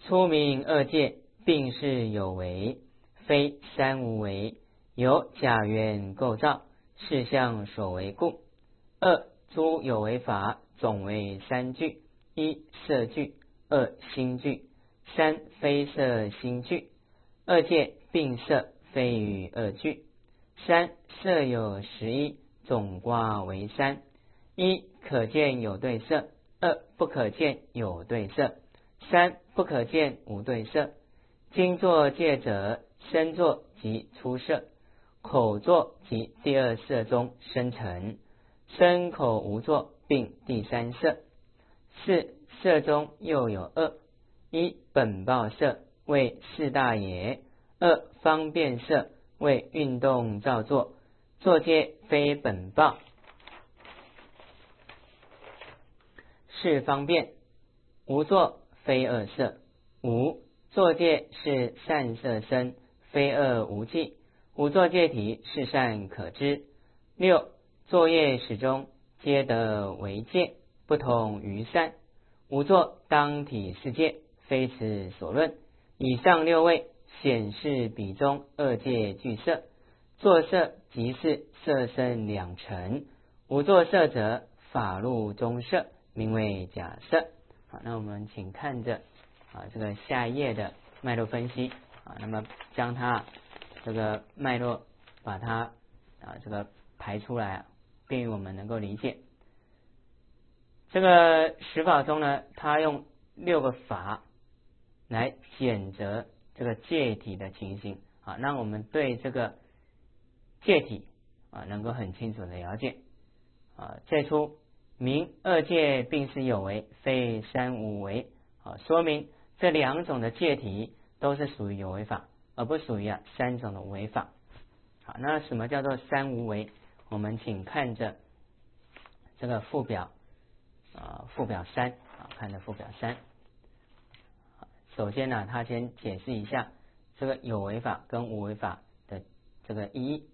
初名二界并是有为，非三无为，由假缘构造，事项所为故。二诸有为法总为三句：一色句，二心句，三非色心句。二界并色，非与二句。三色有11，总卦为三：一可见有对色，二不可见有对色，三不可见无对色。经作界者，身作即出色，口作即第二色中生成，身口无作并第三色。四色中又有二：一本报色，为四大也；二方便色，为运动造作，作界非本报，是方便。无作非二色。五作界是善色身，非二无记，无作界体是善可知。六作业始终皆得为界，不同于善。无作当体世界，非此所论。以上六位显示比中二界俱色，作色即是色身两成，无作色者法入中色，名为假色。好，那我们请看着这个下一页的脉络分析那么将它这个脉络把它这个排出来便于我们能够理解。这个十法中呢，它用6个法来检择这个界体的情形让我们对这个界体能够很清楚的了解最初名二界并是有为，非三无为说明这两种的界体都是属于有为法，而不属于三种的无为法。好，那什么叫做三无为？我们请看着这个附表附表3看着附表3。首先呢，他先解释一下这个有为法跟无为法的这个意义。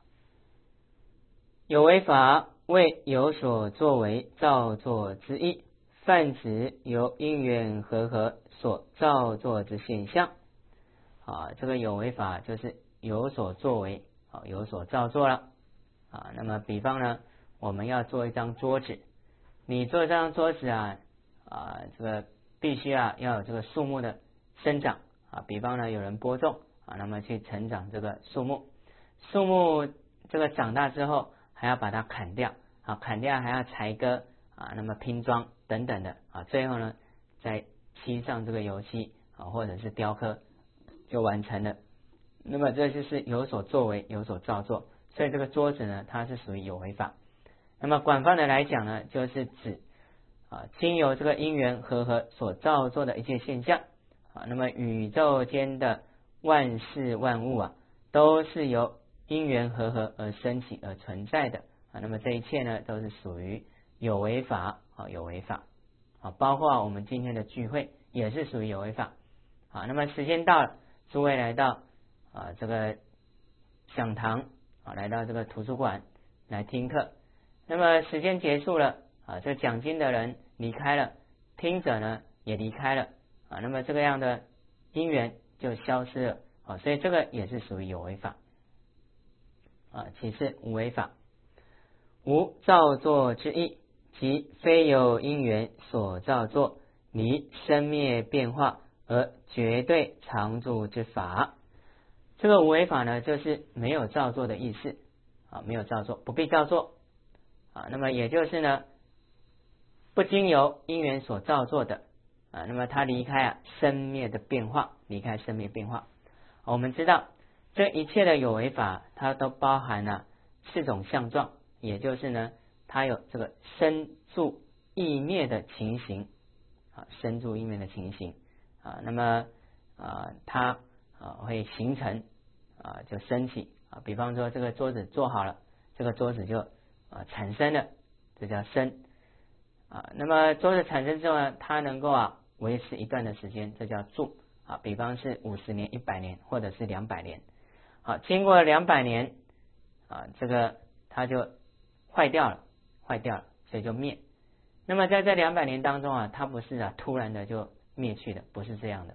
有为法为有所作为造作之意，泛指由因缘和合所造作之现象这个有为法就是有所作为有所造作了那么比方呢，我们要做一张桌子，你做这张桌子这个必须要有这个树木的生长比方呢，有人播种那么去成长这个树木，树木这个长大之后还要把它砍掉砍掉还要裁割那么拼装等等的最后呢再漆上这个油漆或者是雕刻就完成了。那么这就是有所作为有所造作，所以这个桌子呢，它是属于有为法。那么广泛的来讲呢，就是指经由这个因缘和合所造作的一切现象那么宇宙间的万事万物都是由因缘和合而生起而存在的那么这一切呢都是属于有为法有为法包括我们今天的聚会也是属于有为法那么时间到了，诸位来到这个讲堂来到这个图书馆来听课，那么时间结束了这讲经的人离开了，听者呢也离开了那么这个样的因缘就消失了所以这个也是属于有为法其次无为法，无造作之意，即非有因缘所造作，离生灭变化而绝对常住之法。这个无为法呢，就是没有造作的意思没有造作，不必造作那么也就是呢，不经由因缘所造作的那么它离开生灭的变化，离开生灭变化我们知道这一切的有为法，它都包含了4种相状，也就是呢，它有这个生住异灭的情形生住异灭的情形那么它会形成就升起比方说这个桌子做好了，这个桌子就产生了，这叫生那么桌子产生之后呢，它能够维持一段的时间，这叫住比方是50年、100年或者是200年经过200年这个它就坏掉了，所以就灭。那么在这200年当中它不是突然的就灭去的，不是这样的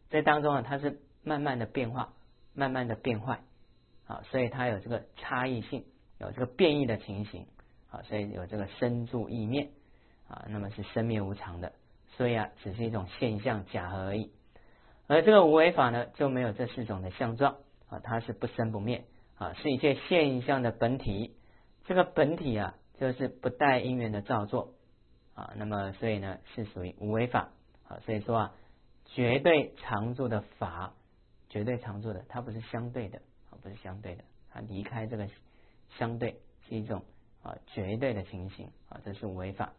这当中它是慢慢的变化，慢慢的变坏，所以它有这个差异性，有这个变异的情形，所以有这个生住异灭，那么是生灭无常的，所以只是一种现象假合而已。而这个无为法呢，就没有这4种的相状，它是不生不灭，是一切现象的本体。这个本体就是不带因缘的造作，那么所以呢是属于无为法，所以说绝对常住的法，绝对常住的，它不是相对的，不是相对的，它离开这个相对，是一种绝对的情形，这是无为法。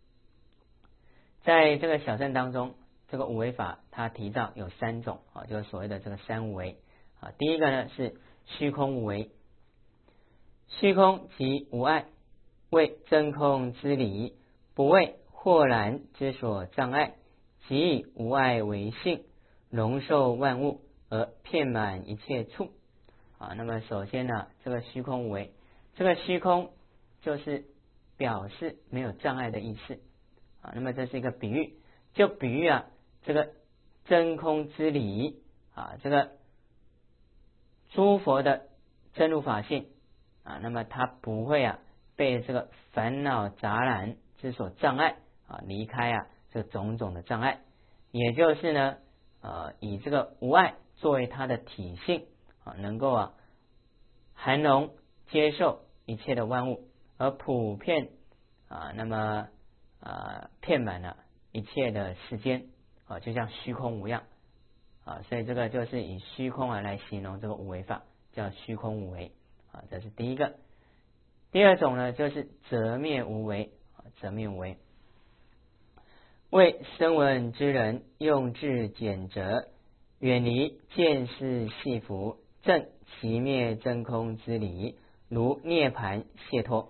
在这个小乘当中，这个无为法它提到有3种，就是所谓的这个3无为。第一个呢是虚空无为，虚空即无碍，为真空之理，不为惑然之所障碍，即以无碍为性，容受万物而遍满一切处。那么首先呢，这个虚空无为，这个虚空就是表示没有障碍的意思，那么这是一个比喻，就比喻这个真空之理，这个诸佛的真如法性，那么它不会被这个烦恼杂染之所障碍，离开这种种的障碍，也就是呢以这个无碍作为它的体性，能够含容接受一切的万物，而普遍那么遍满了一切的世间，就像虚空无样，所以这个就是以虚空来形容这个无为法，叫虚空无为，这是第一个。第二种呢就是择灭无为，择灭无为为声闻之人用智检则，远离见识系缚，证其灭真空之理，如涅盘解脱。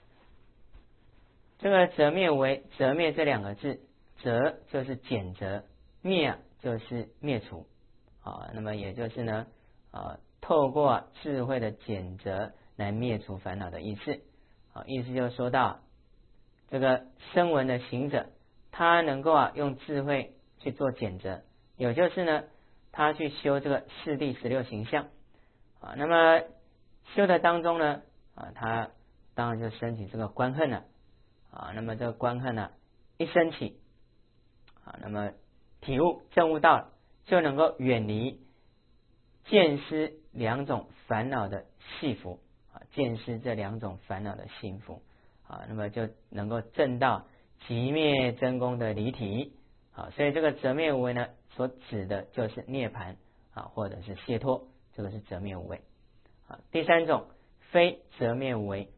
这个择灭无为，择灭这2个字，择就是检则，灭就是灭除，那么也就是呢透过智慧的检则来灭除烦恼的意思，意思就是说到这个声闻的行者，他能够用智慧去做检则，也就是呢他去修这个4谛16行相，那么修的当中呢他当然就升起这个观恨了，那么这个观恨一升起，那么体悟证悟到了，就能够远离见思2种烦恼的系缚，见思这2种烦恼的系缚，那么就能够证到即灭真空的离体，所以这个择灭无为呢，所指的就是涅槃，或者是解脱，这个是择灭无为。第3种非择灭无为，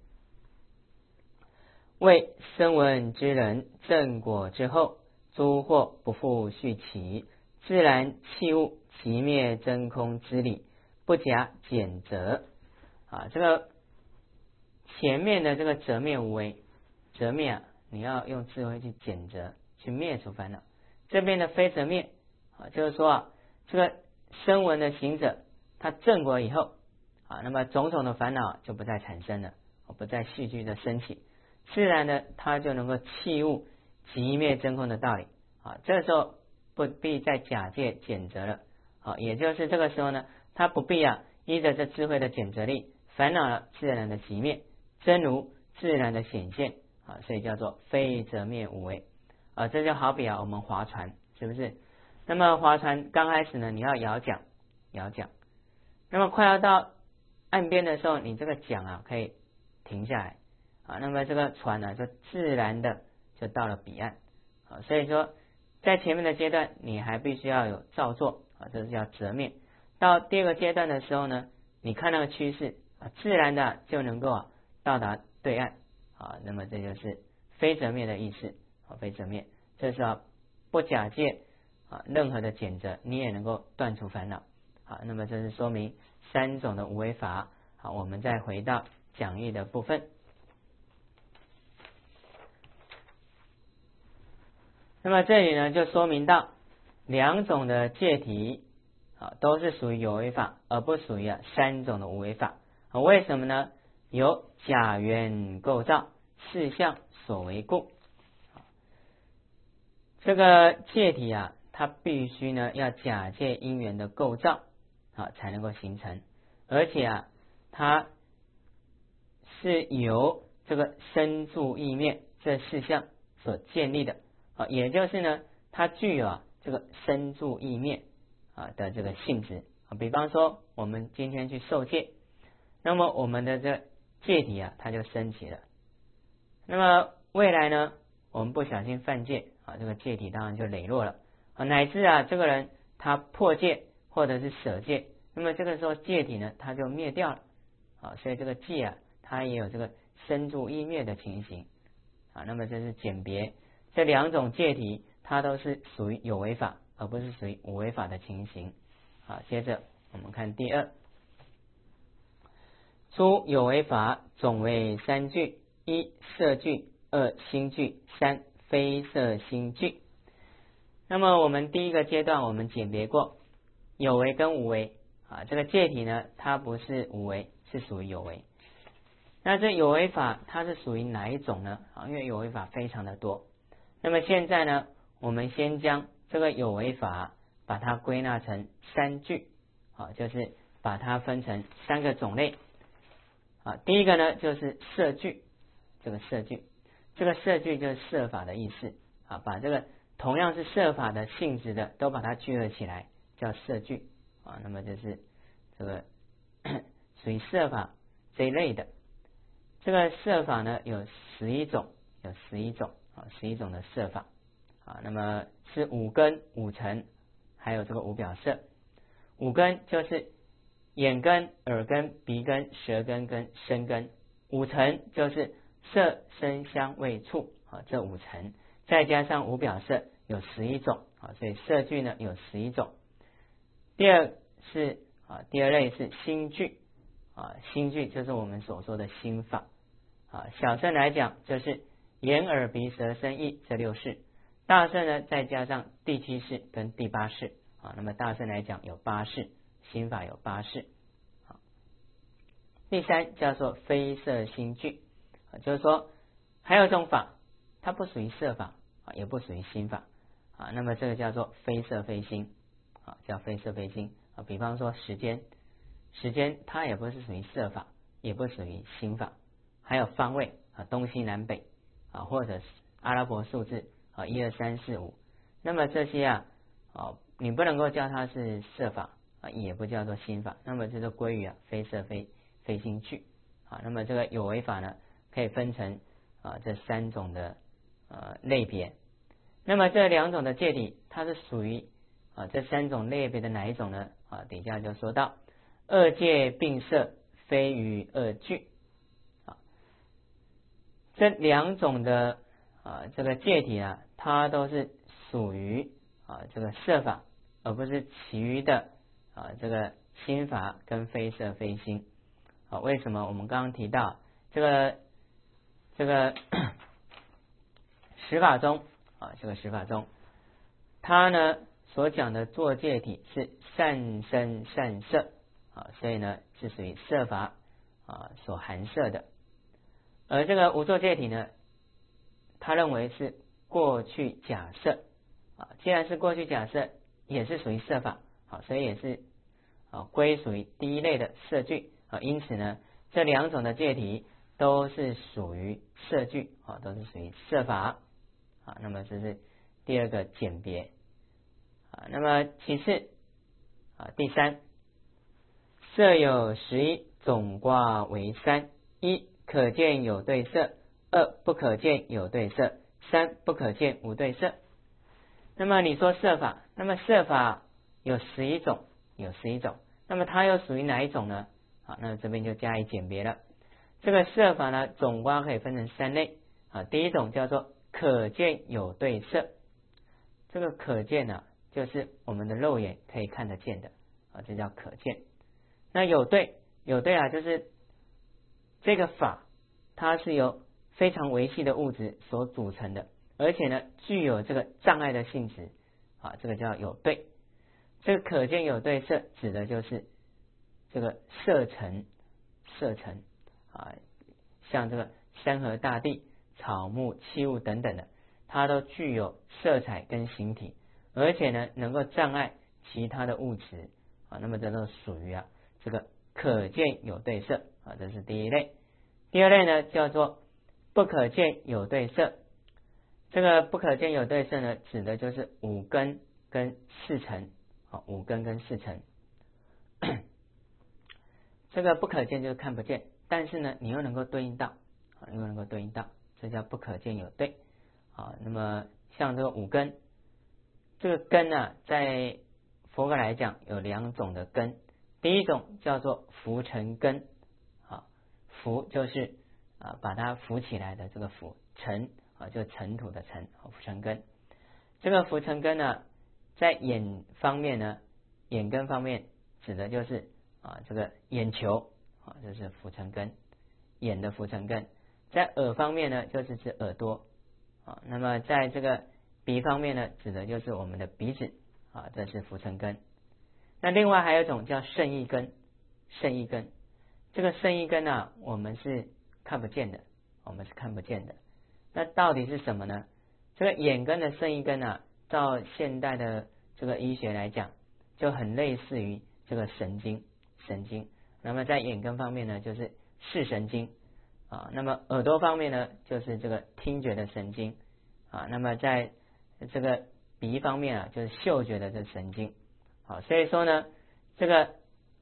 为声闻之人正果之后，诸惑不复续起，自然弃悟即灭真空之理，不假检则。这个前面的这个择灭无为，择灭你要用智慧去检则，去灭除烦恼。这边的非择灭，就是说这个声闻的行者，他正果以后，那么种种的烦恼就不再产生了，不再续续的升起，自然的他就能够弃悟即灭真空的道理，这时候不必再假借检则了，也就是这个时候呢，他不必依着这智慧的检则力，烦恼自然的熄灭，真如自然的显现，所以叫做非择灭无为。这就好比我们划船，是不是？那么划船刚开始呢，你要摇桨，那么快要到岸边的时候，你这个桨可以停下来，那么这个船就自然的就到了彼岸，所以说在前面的阶段你还必须要有造作，这是叫择灭。到第2个阶段的时候呢，你看那个趋势，自然的就能够到达对岸，那么这就是非择灭的意思，非择灭，这是不假借任何的检则，你也能够断除烦恼。那么这是说明3种的无为法。我们再回到讲义的部分。那么这里呢就说明到2种的戒体都是属于有为法，而不属于3种的无为法。为什么呢？由假缘构造，事相所为故。这个戒体它必须呢要假借因缘的构造才能够形成，而且它是由这个身住意灭这四项所建立的也就是呢它具有这个身住意灭的这个性质比方说我们今天去受戒，那么我们的这戒体它就升起了，那么未来呢我们不小心犯戒这个戒体当然就羸弱了乃至这个人他破戒或者是舍戒，那么这个时候戒体呢它就灭掉了所以这个戒它也有这个身住意灭的情形那么这是简别这两种戒体，它都是属于有为法，而不是属于无为法的情形接着我们看第二，诸有为法总为三句：一色句，二心句，三非色心句。那么我们第一个阶段我们简别过有为跟无为这个戒体呢它不是无为，是属于有为。那这有为法它是属于哪一种呢因为有为法非常的多，那么现在呢我们先将这个有为法把它归纳成三句就是把它分成三个种类第一个呢就是摄句，这个摄句就是摄法的意思把这个同样是摄法的性质的都把它聚合起来叫摄句那么就是这个属于摄法这一类的。这个摄法呢有11种，11种的摄法那么是五根、五尘，还有这个五表色。五根就是眼根、耳根、鼻根、舌根跟身根，五尘就是色、声、香、味、触这五尘，再加上五表色有11种所以摄句呢有11种。第二类是心句心句就是我们所说的心法小乘来讲就是眼耳鼻舌身意这六识，大乘呢再加上第七识跟第八识那么大乘来讲有八识，心法有八识第三叫做非色心句就是说还有一种法它不属于色法也不属于心法那么这个叫做非色非心叫非色非心比方说时间它也不是属于色法，也不属于心法。还有方位东西南北或者是阿拉伯数字1、2、3、4、5，那么这些你不能够叫它是色法也不叫做心法，那么这就归于非色非心句那么这个有为法呢可以分成这三种的类别。那么这两种的戒体它是属于这三种类别的哪一种呢底下就说到二戒并摄，非于二句这两种的这个戒体它都是属于这个摄法，而不是其余的这个心法跟非色非心为什么我们刚刚提到这个十法中这个十法中它呢所讲的作戒体是善身善摄所以呢是属于摄法所含摄的。而这个无作戒体呢他认为是过去假设既然是过去假设也是属于摄法所以也是归属于第一类的摄句因此呢这两种的戒体都是属于摄句都是属于摄法那么这是第二个简别那么其次第三，色有11，总卦为三：一可见有对色，二不可见有对色，三不可见无对色。那么你说摄法，那么摄法有11种，那么它又属于哪一种呢那这边就加以简别了。这个摄法呢总卦可以分成三类第一种叫做可见有对色，这个可见就是我们的肉眼可以看得见的这叫可见。那有对就是这个法它是由非常微细的物质所组成的，而且呢具有这个障碍的性质这个叫有对。这个可见有对色指的就是这个色尘像这个山河大地、草木器物等等的，它都具有色彩跟形体而且呢能够障碍其他的物质啊，那么这都属于这个可见有对色啊，这是第一类。第二类呢叫做不可见有对色。这个不可见有对色呢，指的就是五根跟四尘啊，五根跟四尘。这个不可见就是看不见，但是呢你又能够对应到啊，又能够对应到，这叫不可见有对啊。那么像这个五根，这个根呢，在佛教来讲有两种的根，第一种叫做浮尘根啊，浮就是把它浮起来的这个浮，尘就尘土的尘，浮尘根。这个浮尘根呢，在眼方面呢，眼根方面指的就是这个眼球这是浮尘根，眼的浮尘根。在耳方面呢，就是指耳朵那么在这个鼻方面呢，指的就是我们的鼻子这是浮尘根。那另外还有一种叫胜意根，胜意根，这个胜意根我们是看不见的，我们是看不见的。那到底是什么呢？这个眼根的胜意根照现代的这个医学来讲，就很类似于这个神经。那么在眼根方面呢，就是视神经那么耳朵方面呢，就是这个听觉的神经那么在这个鼻方面就是嗅觉的这神经所以说呢，这个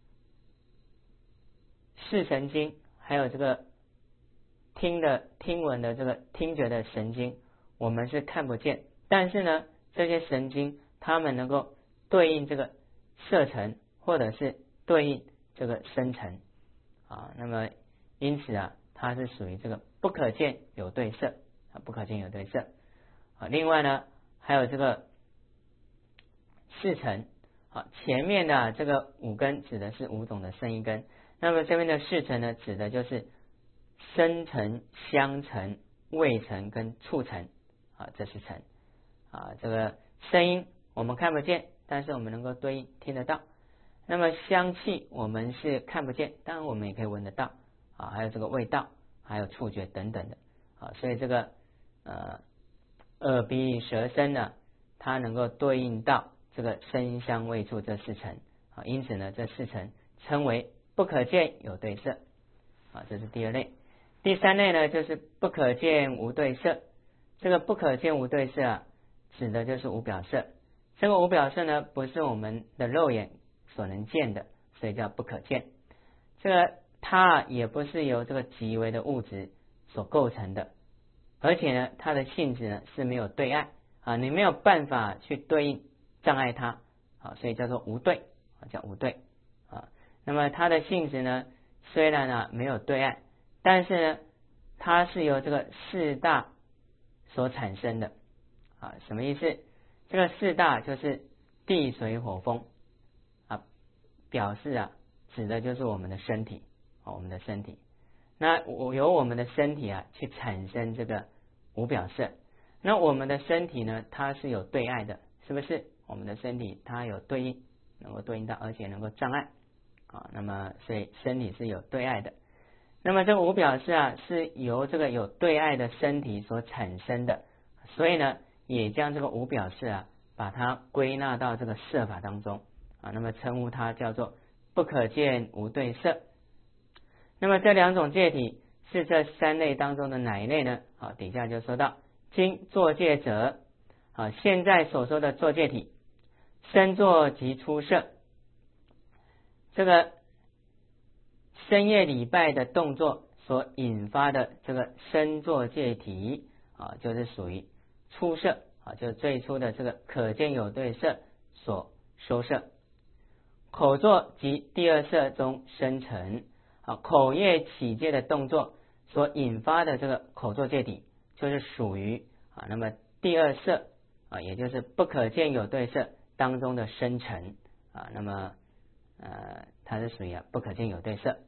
视神经还有这个听闻的这个听觉的神经，我们是看不见，但是呢这些神经它们能够对应这个色尘，或者是对应这个声尘那么因此它是属于这个不可见有对色不可见有对色另外呢还有这个四尘前面的这个五根指的是五种的胜意根，那么这边的四尘呢，指的就是声尘、香尘、味尘跟触尘这是尘这个声音我们看不见，但是我们能够对应听得到。那么香气我们是看不见，当然我们也可以闻得到还有这个味道，还有触觉等等的所以这个耳鼻舌身呢，它能够对应到这个声香味触这四尘因此呢这四尘称为不可见有对色这是第二类。第三类呢就是不可见无对色。这个不可见无对色指的就是无表色。这个无表色呢不是我们的肉眼所能见的，所以叫不可见。这个它也不是由这个极微的物质所构成的，而且呢它的性质呢是没有对碍你没有办法去对应障碍它所以叫做无对叫无对那么它的性质呢虽然没有对碍，但是呢它是由这个四大所产生的什么意思？这个四大就是地水火风表示指的就是我们的身体我们的身体。那由我们的身体去产生这个无表色。那我们的身体呢，它是有对碍的，是不是？我们的身体它有对应，能够对应到，而且能够障碍那么所以身体是有对碍的。那么这个无表色是由这个有对碍的身体所产生的，所以呢也将这个无表色把它归纳到这个色法当中那么称呼它叫做不可见无对色。那么这两种戒体是这三类当中的哪一类呢？底下就说到今作戒者现在所说的作戒体，身作即出色。这个深夜礼拜的动作所引发的这个身作戒体就是属于初色就是最初的这个可见有对色所收摄。口作及第二色中生成口业起戒的动作所引发的这个口作戒体，就是属于那么第二色也就是不可见有对色当中的生成那么它是属于不可见有对色。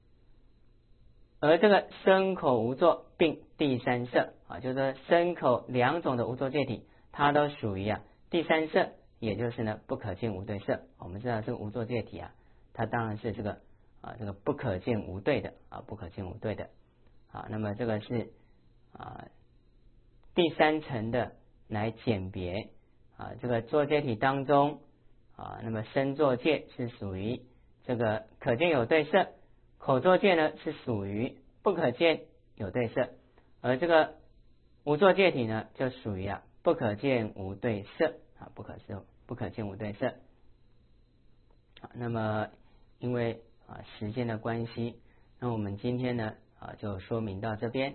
而这个身口无作并第三色就是说身口两种的无作戒体，它都属于第三色，也就是呢不可见无对色。我们知道这个无作戒体它当然是这个这个不可见无对的不可见无对的那么这个是第三层的来鉴别这个作界体当中那么身作界是属于这个可见有对色，口作界呢是属于不可见有对色，而这个无作界体呢就属于不可见无对色不可见无对色。那么因为时间的关系，那我们今天呢就说明到这边。